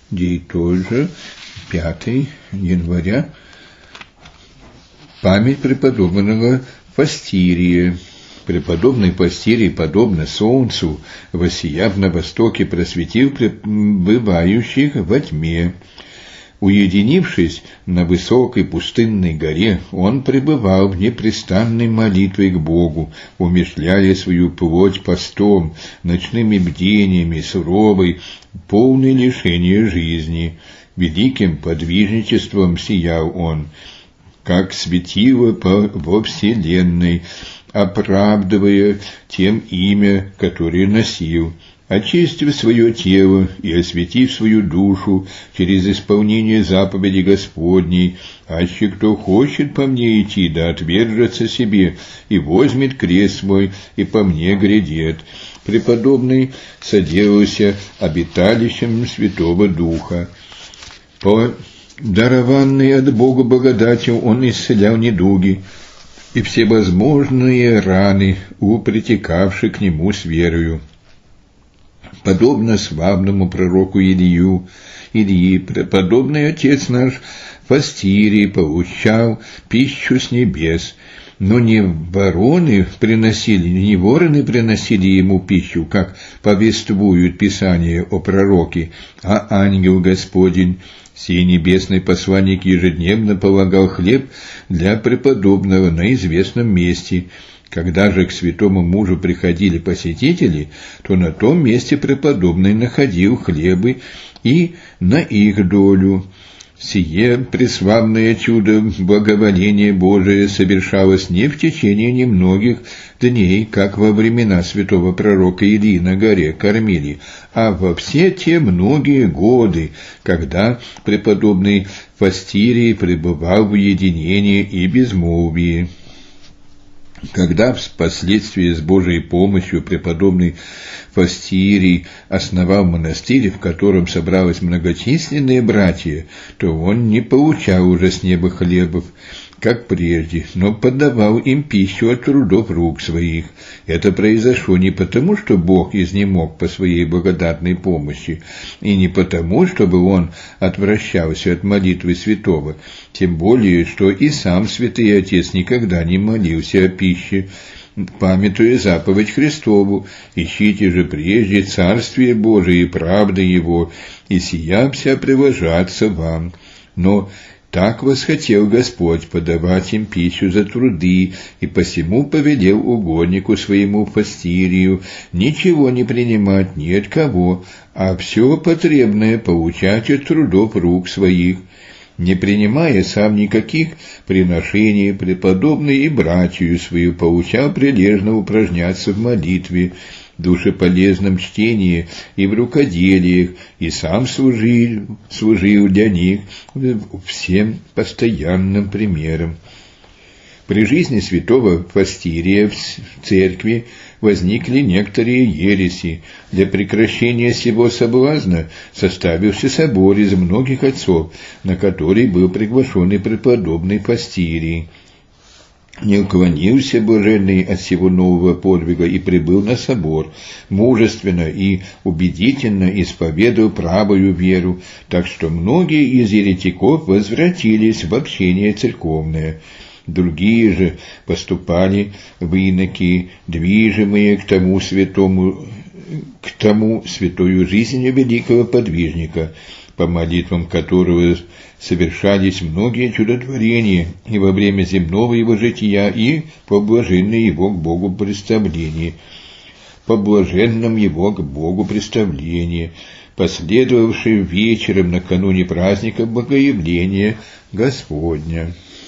день тоже, 5 января, память преподобного Фастирия. Преподобный Фастирий, подобно солнцу, воссияв на востоке, просветил пребывающих во тьме. Уединившись на высокой пустынной горе, он пребывал в непрестанной молитве к Богу, умерщвляя свою плоть постом, ночными бдениями, суровой, полной лишения жизни. Великим подвижничеством сиял он, как светило во вселенной, оправдывая тем имя, которое носил. Очистив свое тело и осветив свою душу через исполнение заповеди Господней, аще кто хочет по мне идти, да отвержется себе, и возьмет крест свой, и по мне грядет. Преподобный соделался обиталищем Святого Духа. По дарованной от Бога благодати он исцелял недуги и всевозможные раны у притекавших к нему с верою. Подобно славному пророку Илии, преподобный отец наш Фастирий получал пищу с небес, но не вороны приносили ему пищу, как повествуют Писания о пророке, а ангел Господень. Сей небесный посланник ежедневно полагал хлеб для преподобного на известном месте. Когда же к святому мужу приходили посетители, то на том месте преподобный находил хлебы и на их долю. Сие преславное чудо благоволения Божие совершалось не в течение немногих дней, как во времена святого пророка Илии на горе кормили, а во все те многие годы, когда преподобный Фастирий пребывал в уединении и безмолвии. Когда впоследствии с Божией помощью преподобный Фастирий основал монастырь, в котором собралось многочисленные братья, то он не получал уже с неба хлебов, как прежде, но подавал им пищу от трудов рук своих. Это произошло не потому, что Бог изнемог по своей благодатной помощи, и не потому, чтобы он отвращался от молитвы святого, тем более, что и сам святый отец никогда не молился о пище, памятуя заповедь Христову: «Ищите же прежде Царствие Божие и правды Его, и сия вся приложаться вам». Но так восхотел Господь подавать им пищу за труды, и посему повелел угоднику своему Фастирию ничего не принимать ни от кого, а все потребное получать от трудов рук своих. Не принимая сам никаких приношений, преподобный и братью свою поучал прилежно упражняться в молитве, душеполезном чтении и в рукоделиях, и сам служил для них всем постоянным примером. При жизни святого Фастирия в церкви возникли некоторые ереси. Для прекращения сего соблазна составился собор из многих отцов, на который был приглашен и преподобный Фастирий. Не уклонился блаженный от всего нового подвига и прибыл на собор, мужественно и убедительно исповедовал правую веру, так что многие из еретиков возвратились в общение церковное. Другие же поступали в иноки, движимые к тому святою жизнью великого подвижника, по молитвам которого совершались многие чудотворения и во время земного его жития, и по блаженном его к Богу представлении, последовавшие вечером накануне праздника Богоявления Господня.